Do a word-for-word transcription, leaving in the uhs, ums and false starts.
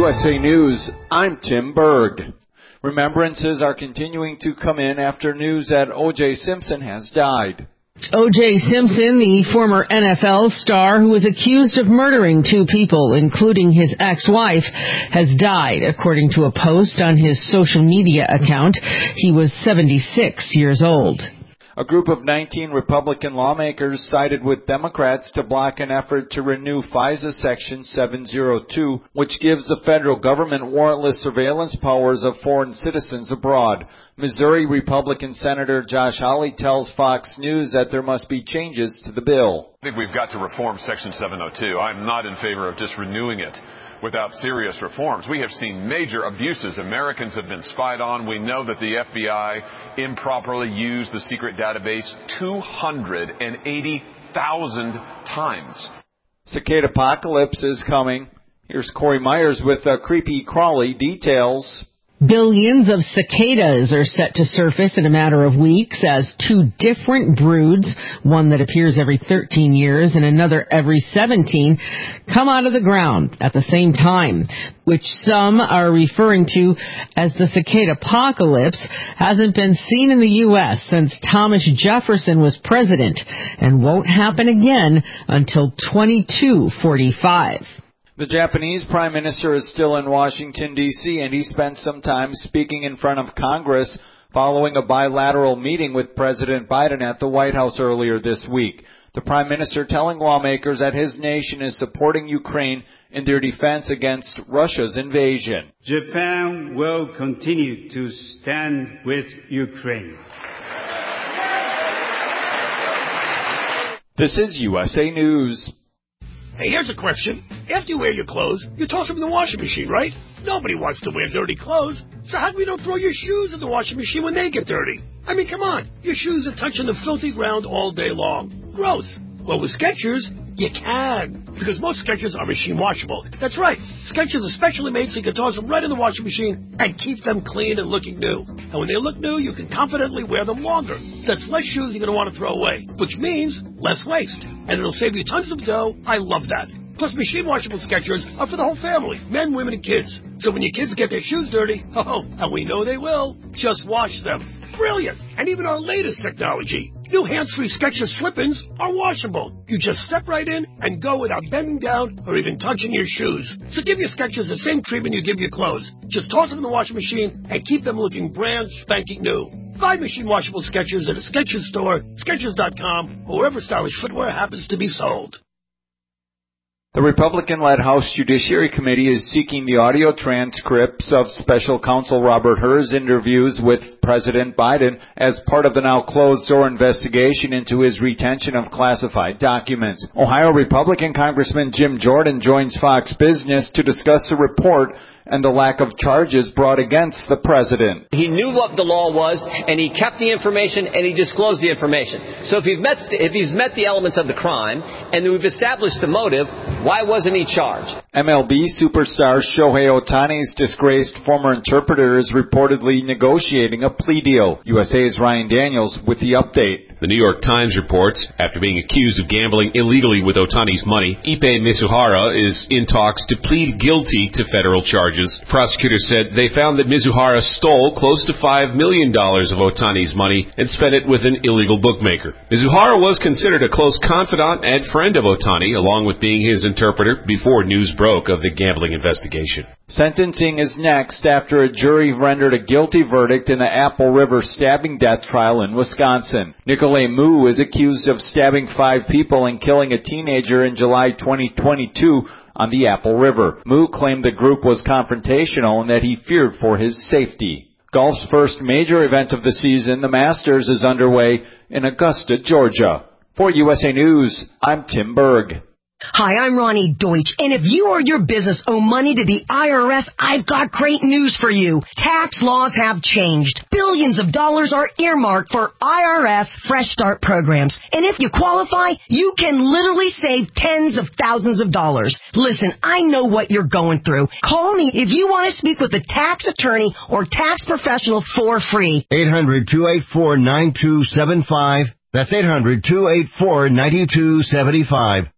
U S A News, I'm Tim Berg. Remembrances are continuing to come in after news that O J Simpson has died. O J Simpson, the former N F L star who was accused of murdering two people, including his ex-wife, has died, according to a post on his social media account. He was seventy-six years old. A group of nineteen Republican lawmakers sided with Democrats to block an effort to renew FISA Section seven oh two, which gives the federal government warrantless surveillance powers of foreign citizens abroad. Missouri Republican Senator Josh Hawley tells Fox News that there must be changes to the bill. I think we've got to reform Section seven oh two. I'm not in favor of just renewing it without serious reforms. We have seen major abuses. Americans have been spied on. We know that the F B I improperly used the secret database two hundred eighty thousand times. Cicada apocalypse is coming. Here's Corey Myers with uh, creepy crawly details. Billions of cicadas are set to surface in a matter of weeks as two different broods, one that appears every thirteen years and another every seventeen, come out of the ground at the same time, which some are referring to as the cicada apocalypse. Hasn't been seen in the U S since Thomas Jefferson was president and won't happen again until twenty-two forty-five. The Japanese Prime Minister is still in Washington, D C, and he spent some time speaking in front of Congress following a bilateral meeting with President Biden at the White House earlier this week. The Prime Minister telling lawmakers that his nation is supporting Ukraine in their defense against Russia's invasion. Japan will continue to stand with Ukraine. This is U S A News. Hey, here's a question. After you wear your clothes, you toss them in the washing machine, right? Nobody wants to wear dirty clothes. So how come you don't throw your shoes in the washing machine when they get dirty? I mean, come on. Your shoes are touching the filthy ground all day long. Gross. Well, with Skechers, you can. Because most Skechers are machine washable. That's right. Skechers are specially made so you can toss them right in the washing machine and keep them clean and looking new. And when they look new, you can confidently wear them longer. That's less shoes you're going to want to throw away, which means less waste. And it'll save you tons of dough. I love that. Plus, machine washable Skechers are for the whole family, men, women, and kids. So when your kids get their shoes dirty, oh, and we know they will, just wash them. Brilliant! And even our latest technology, new hands-free Skechers slip-ins are washable. You just step right in and go without bending down or even touching your shoes. So give your Skechers the same treatment you give your clothes. Just toss them in the washing machine and keep them looking brand spanking new. Buy machine washable Skechers at a Skechers store, Skechers dot com, or wherever stylish footwear happens to be sold. The Republican-led House Judiciary Committee is seeking the audio transcripts of Special Counsel Robert Hur's interviews with President Biden as part of the now closed-door investigation into his retention of classified documents. Ohio Republican Congressman Jim Jordan joins Fox Business to discuss the report and the lack of charges brought against the president. He knew what the law was, and he kept the information, and he disclosed the information. So if he's met, if he's met the elements of the crime, and we've established the motive, why wasn't he charged? M L B superstar Shohei Ohtani's disgraced former interpreter is reportedly negotiating a plea deal. U S A's Ryan Daniels with the update. The New York Times reports, after being accused of gambling illegally with Ohtani's money, Ippei Mizuhara is in talks to plead guilty to federal charges. Prosecutors said they found that Mizuhara stole close to five million dollars of Ohtani's money and spent it with an illegal bookmaker. Mizuhara was considered a close confidant and friend of Ohtani, along with being his interpreter before news broke of the gambling investigation. Sentencing is next after a jury rendered a guilty verdict in the Apple River stabbing death trial in Wisconsin. Nicolay Moo is accused of stabbing five people and killing a teenager in July twenty twenty-two on the Apple River. Moo claimed the group was confrontational and that he feared for his safety. Golf's first major event of the season, the Masters, is underway in Augusta, Georgia. For U S A News, I'm Tim Berg. Hi, I'm Ronnie Deutsch, and if you or your business owe money to the I R S, I've got great news for you. Tax laws have changed. Billions of dollars are earmarked for I R S Fresh Start programs, and if you qualify, you can literally save tens of thousands of dollars. Listen, I know what you're going through. Call me if you want to speak with a tax attorney or tax professional for free. eight hundred, two eight four, nine two seven five. That's eight hundred, two eight four, nine two seven five.